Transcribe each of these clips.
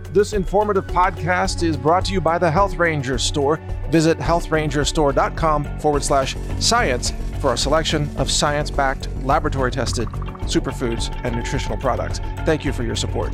This informative podcast is brought to you by the Health Ranger Store. Visit healthrangerstore.com/science for a selection of science-backed, laboratory-tested superfoods and nutritional products. Thank you for your support.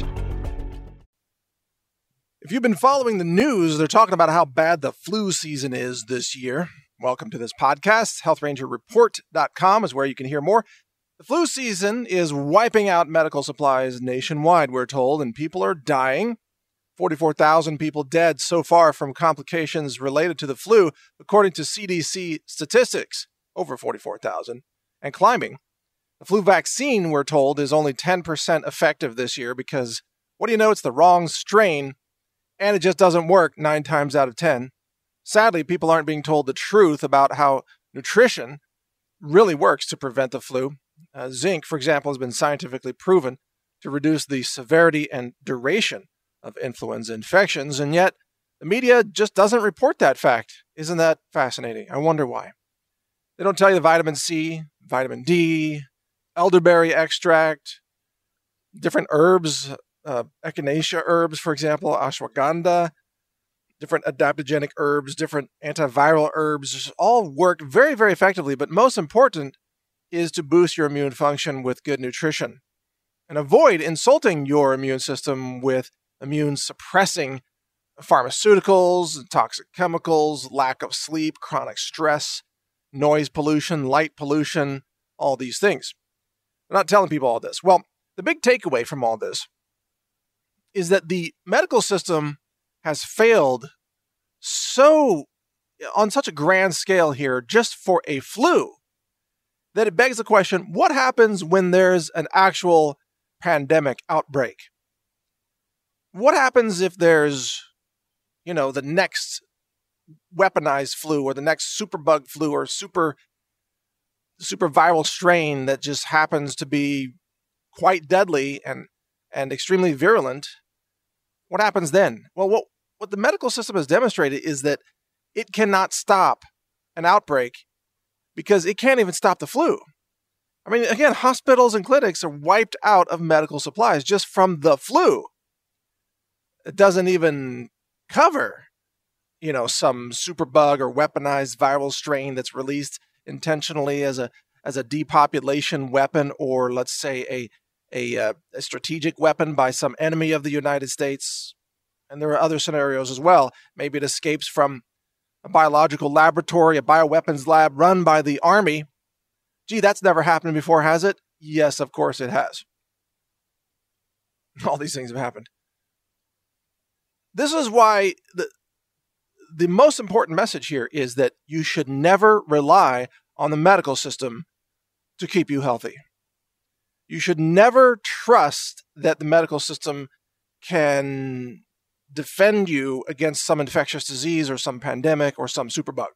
If you've been following the news, they're talking about how bad the flu season is this year. Welcome to this podcast. HealthRangerReport.com is where you can hear more. The flu season is wiping out medical supplies nationwide, we're told, and people are dying. 44,000 people dead so far from complications related to the flu, according to CDC statistics, over 44,000, and climbing. The flu vaccine, we're told, is only 10% effective this year because, what do you know, it's the wrong strain, and it just doesn't work 9 times out of 10. Sadly, people aren't being told the truth about how nutrition really works to prevent the flu. Zinc, for example, has been scientifically proven to reduce the severity and duration of influenza infections, and yet the media just doesn't report that fact. Isn't that fascinating? I wonder why. They don't tell you the vitamin C, vitamin D, elderberry extract, different herbs, echinacea herbs, for example, ashwagandha, different adaptogenic herbs, different antiviral herbs, all work very, very effectively, but most important is to boost your immune function with good nutrition. And avoid insulting your immune system with immune-suppressing pharmaceuticals, toxic chemicals, lack of sleep, chronic stress, noise pollution, light pollution, all these things. They're not telling people all this. Well, the big takeaway from all this is that the medical system has failed on such a grand scale here just for a flu that it begs the question, what happens when there's an actual pandemic outbreak? What happens if there's, the next weaponized flu or the next superbug flu or super viral strain that just happens to be quite deadly and extremely virulent? What happens then? Well, what the medical system has demonstrated is that it cannot stop an outbreak because it can't even stop the flu. I mean, again, hospitals and clinics are wiped out of medical supplies just from the flu. It doesn't even cover, some superbug or weaponized viral strain that's released intentionally as a depopulation weapon, or let's say a strategic weapon by some enemy of the United States. And there are other scenarios as well. Maybe it escapes from a biological laboratory, a bioweapons lab run by the Army. Gee, that's never happened before, has it? Yes, of course it has. All these things have happened. This is why the most important message here is that you should never rely on the medical system to keep you healthy. You should never trust that the medical system can defend you against some infectious disease or some pandemic or some superbug.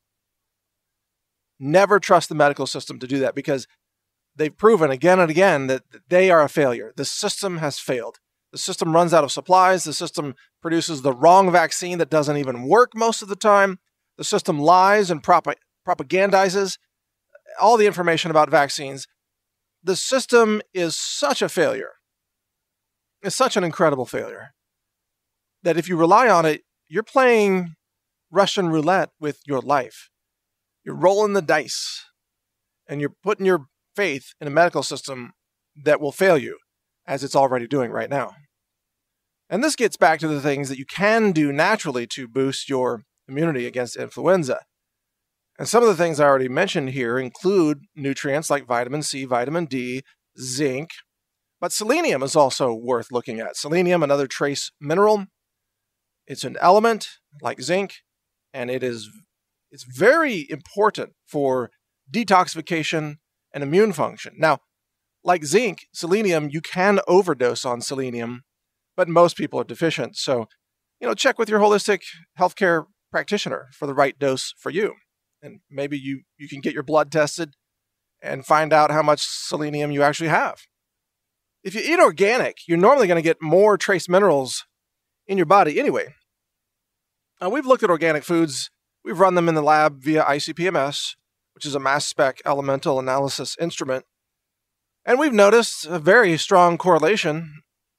Never trust the medical system to do that because they've proven again and again that they are a failure. The system has failed. The system runs out of supplies. The system produces the wrong vaccine that doesn't even work most of the time. The system lies and propagandizes all the information about vaccines. The system is such a failure. It's such an incredible failure that if you rely on it, you're playing Russian roulette with your life. You're rolling the dice and you're putting your faith in a medical system that will fail you, as it's already doing right now. And this gets back to the things that you can do naturally to boost your immunity against influenza. And some of the things I already mentioned here include nutrients like vitamin C, vitamin D, zinc, but selenium is also worth looking at. Selenium, another trace mineral. It's an element like zinc, and it's very important for detoxification and immune function. Now, like zinc, selenium, you can overdose on selenium, but most people are deficient. So, check with your holistic healthcare practitioner for the right dose for you. And maybe you can get your blood tested and find out how much selenium you actually have. If you eat organic, you're normally going to get more trace minerals in your body anyway. We've looked at organic foods. We've run them in the lab via ICP-MS, which is a mass spec elemental analysis instrument. And we've noticed a very strong correlation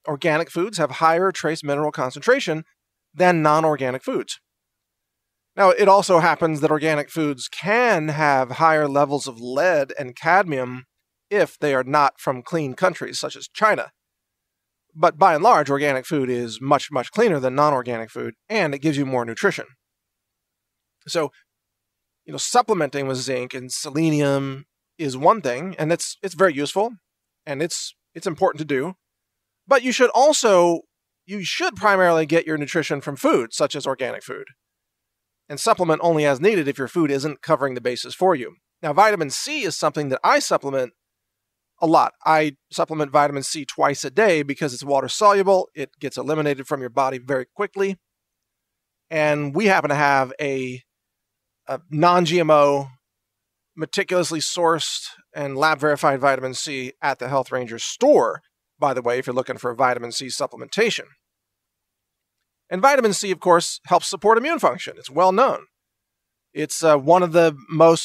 organic foods have higher trace mineral concentration than non-organic foods. Now, it also happens that organic foods can have higher levels of lead and cadmium if they are not from clean countries, such as China. But by and large, organic food is much, much cleaner than non-organic food, and it gives you more nutrition. So, supplementing with zinc and selenium is one thing, and it's very useful, and it's important to do. But you should primarily get your nutrition from food, such as organic food, and supplement only as needed if your food isn't covering the bases for you. Now, vitamin C is something that I supplement a lot. I supplement vitamin C twice a day because it's water soluble. It gets eliminated from your body very quickly. And we happen to have a non-GMO, meticulously sourced and lab-verified vitamin C at the Health Ranger store, by the way, if you're looking for vitamin C supplementation. And vitamin C, of course, helps support immune function. It's well known. It's one of the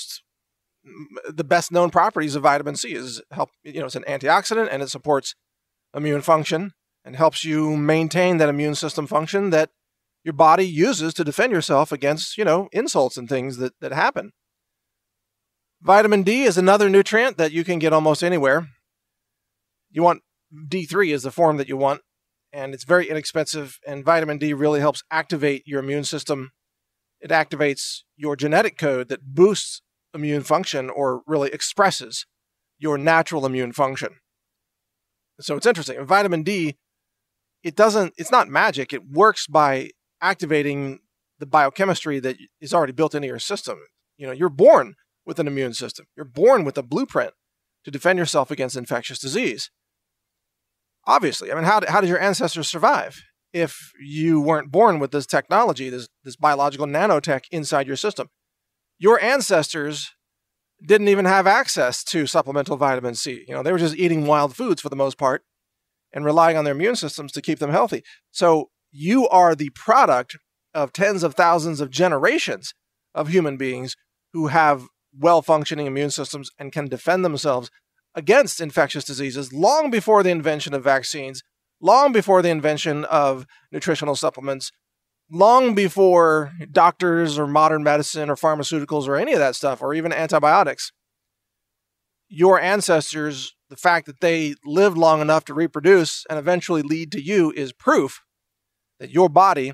best known properties of vitamin C is it's an antioxidant, and it supports immune function and helps you maintain that immune system function that your body uses to defend yourself against, insults and things that happen. Vitamin D is another nutrient that you can get almost anywhere. You want D3 is the form that you want, and it's very inexpensive, and vitamin D really helps activate your immune system. It activates your genetic code that boosts immune function, or really expresses your natural immune function. So it's interesting. Vitamin D, it's not magic. It works by activating the biochemistry that is already built into your system. You're born with an immune system. You're born with a blueprint to defend yourself against infectious disease. Obviously, how did your ancestors survive if you weren't born with this technology, this biological nanotech inside your system? Your ancestors didn't even have access to supplemental vitamin C. They were just eating wild foods for the most part and relying on their immune systems to keep them healthy. So you are the product of tens of thousands of generations of human beings who have well-functioning immune systems and can defend themselves against infectious diseases long before the invention of vaccines, long before the invention of nutritional supplements, long before doctors or modern medicine or pharmaceuticals or any of that stuff, or even antibiotics. Your ancestors, the fact that they lived long enough to reproduce and eventually lead to you, is proof that your body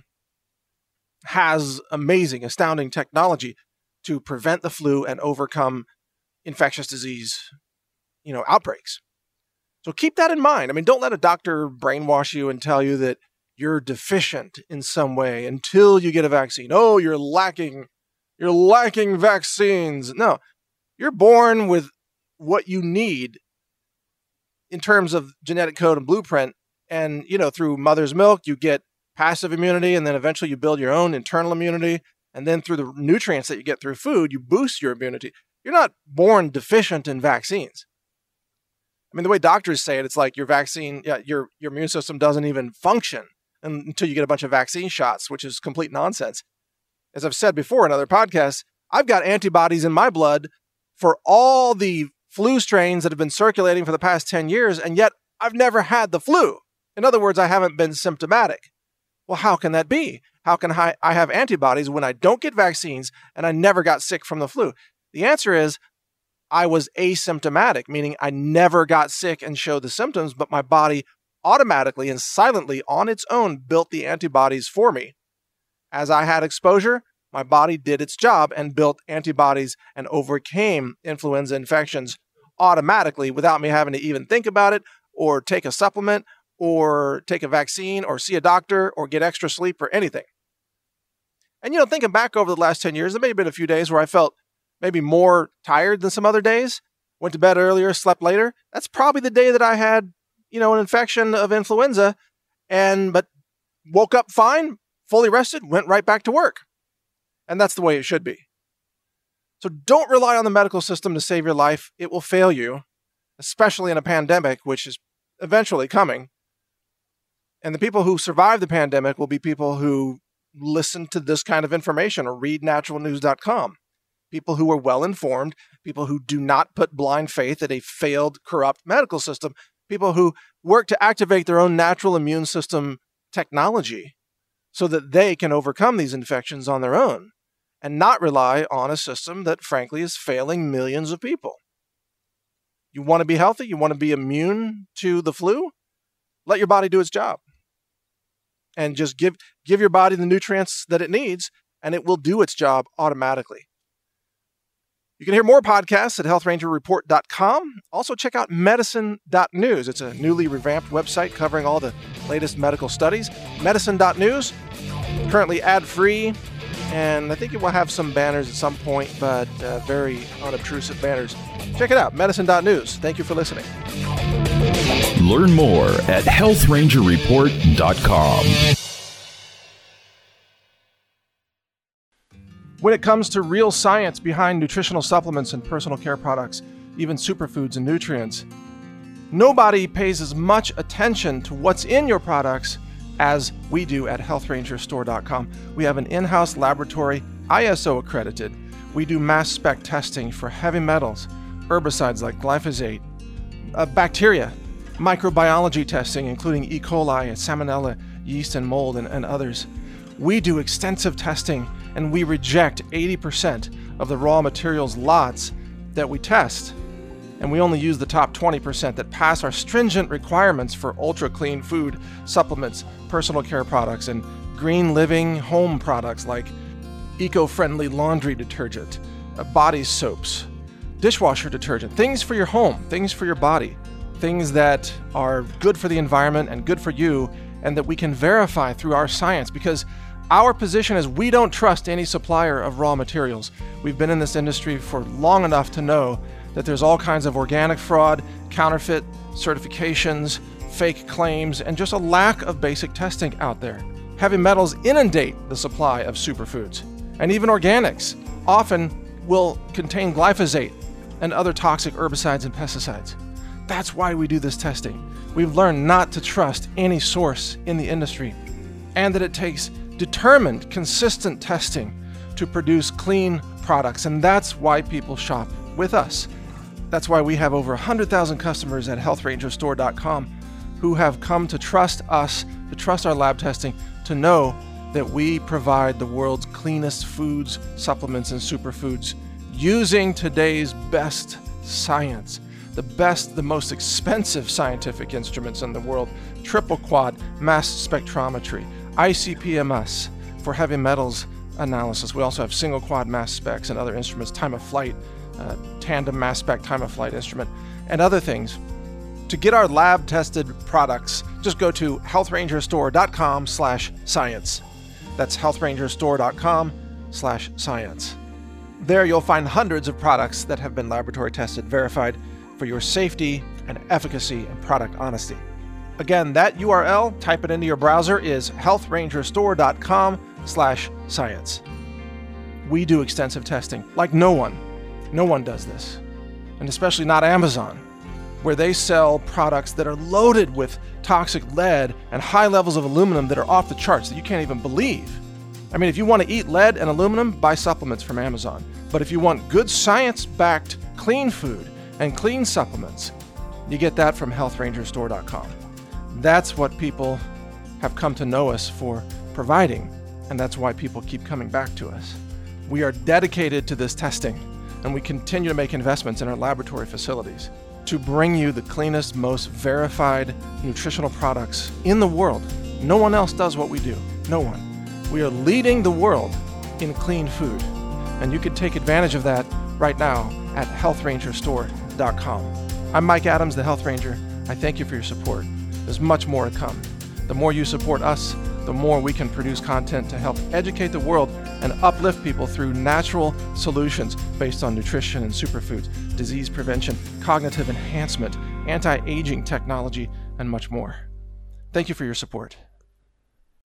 has amazing, astounding technology to prevent the flu and overcome infectious disease, outbreaks. So keep that in mind. Don't let a doctor brainwash you and tell you that you're deficient in some way until you get a vaccine. Oh, you're lacking vaccines. No, you're born with what you need in terms of genetic code and blueprint. And, through mother's milk, you get passive immunity, and then eventually you build your own internal immunity. And then through the nutrients that you get through food, you boost your immunity. You're not born deficient in vaccines. The way doctors say it, it's like your vaccine, your immune system doesn't even function until you get a bunch of vaccine shots, which is complete nonsense. As I've said before in other podcasts, I've got antibodies in my blood for all the flu strains that have been circulating for the past 10 years, and yet I've never had the flu. In other words, I haven't been symptomatic. Well, how can that be? How can I have antibodies when I don't get vaccines and I never got sick from the flu? The answer is I was asymptomatic, meaning I never got sick and showed the symptoms, but my body automatically and silently on its own built the antibodies for me. As I had exposure, my body did its job and built antibodies and overcame influenza infections automatically without me having to even think about it or take a supplement or take a vaccine or see a doctor or get extra sleep or anything. And, thinking back over the last 10 years, there may have been a few days where I felt maybe more tired than some other days, went to bed earlier, slept later. That's probably the day that I had, an infection of influenza, but woke up fine, fully rested, went right back to work. And that's the way it should be. So don't rely on the medical system to save your life. It will fail you, especially in a pandemic, which is eventually coming. And the people who survive the pandemic will be people who listen to this kind of information or read naturalnews.com. People who are well-informed, people who do not put blind faith in a failed, corrupt medical system, people who work to activate their own natural immune system technology so that they can overcome these infections on their own and not rely on a system that, frankly, is failing millions of people. You want to be healthy? You want to be immune to the flu? Let your body do its job. And just give your body the nutrients that it needs, and it will do its job automatically. You can hear more podcasts at healthrangerreport.com. Also, check out medicine.news. It's a newly revamped website covering all the latest medical studies. Medicine.news, currently ad-free, and I think it will have some banners at some point, but very unobtrusive banners. Check it out, medicine.news. Thank you for listening. Learn more at healthrangerreport.com. When it comes to real science behind nutritional supplements and personal care products, even superfoods and nutrients, nobody pays as much attention to what's in your products as we do at healthrangerstore.com. We have an in-house laboratory, ISO accredited. We do mass spec testing for heavy metals, herbicides like glyphosate, bacteria, microbiology testing, including E. coli, salmonella, yeast, and mold, and others. We do extensive testing, and we reject 80% of the raw materials lots that we test. And we only use the top 20% that pass our stringent requirements for ultra-clean food, supplements, personal care products, and green living home products like eco-friendly laundry detergent, body soaps, dishwasher detergent, things for your home, things for your body, things that are good for the environment and good for you, and that we can verify through our science, because our position is we don't trust any supplier of raw materials. We've been in this industry for long enough to know that there's all kinds of organic fraud, counterfeit certifications, fake claims, and just a lack of basic testing out there. Heavy metals inundate the supply of superfoods, and even organics often will contain glyphosate and other toxic herbicides and pesticides. That's why we do this testing. We've learned not to trust any source in the industry, and that it takes determined, consistent testing to produce clean products, and that's why people shop with us. That's why we have over 100,000 customers at healthrangerstore.com who have come to trust us, to trust our lab testing, to know that we provide the world's cleanest foods, supplements, and superfoods using today's best science, the most expensive scientific instruments in the world, triple quad mass spectrometry, ICP-MS for heavy metals analysis. We also have single quad mass specs and other instruments, time of flight, tandem mass spec time of flight instrument, and other things. To get our lab tested products, just go to healthrangerstore.com/science. That's healthrangerstore.com/science. There you'll find hundreds of products that have been laboratory tested, verified for your safety and efficacy and product honesty. Again, that URL, type it into your browser, is healthrangerstore.com/science. We do extensive testing like no one. No one does this. And especially not Amazon, where they sell products that are loaded with toxic lead and high levels of aluminum that are off the charts that you can't even believe. I mean, if you want to eat lead and aluminum, buy supplements from Amazon. But if you want good science-backed clean food and clean supplements, you get that from healthrangerstore.com. That's what people have come to know us for providing, and that's why people keep coming back to us. We are dedicated to this testing, and we continue to make investments in our laboratory facilities to bring you the cleanest, most verified nutritional products in the world. No one else does what we do. No one. We are leading the world in clean food, and you can take advantage of that right now at healthrangerstore.com. I'm Mike Adams, the Health Ranger. I thank you for your support. There's much more to come. The more you support us, the more we can produce content to help educate the world and uplift people through natural solutions based on nutrition and superfoods, disease prevention, cognitive enhancement, anti-aging technology, and much more. Thank you for your support.